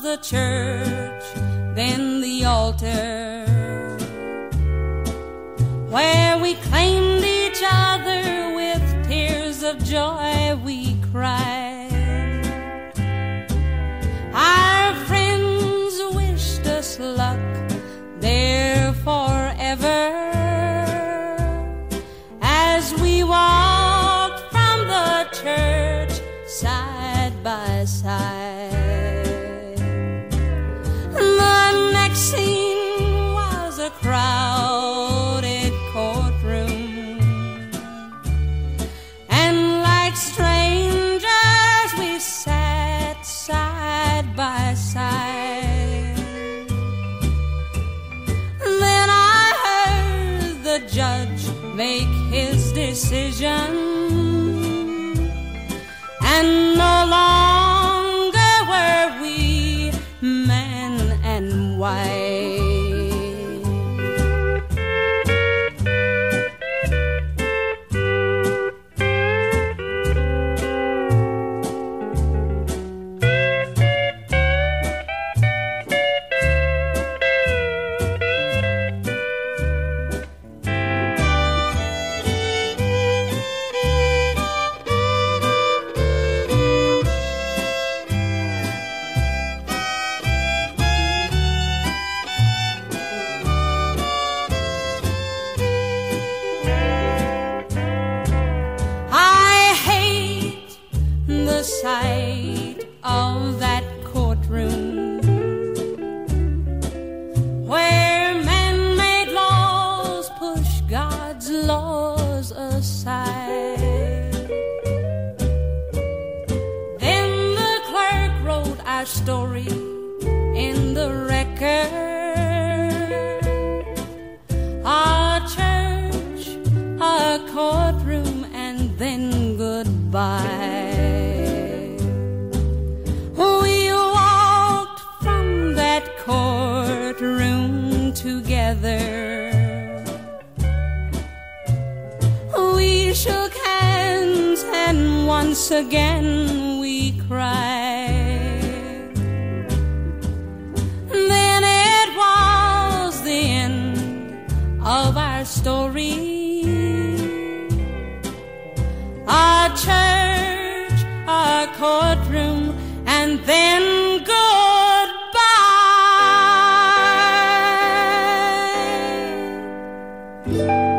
the church, then the altar, where we claimed each other with tears of joy we cried. Our friends wished us luck there forever as we walked from the church side by side. The next scene was a crowded courtroom, and like strangers we sat side by side. Then I heard the judge make his decision, and no longer were we man and wife. The sight of that courtroom, where man-made laws push God's laws aside. Then the clerk wrote our story in the record, our church, our courtroom, and then goodbye. Courtroom together, we shook hands and once again we cried. Then it was the end of our story, our church, our courtroom, and then goodbye.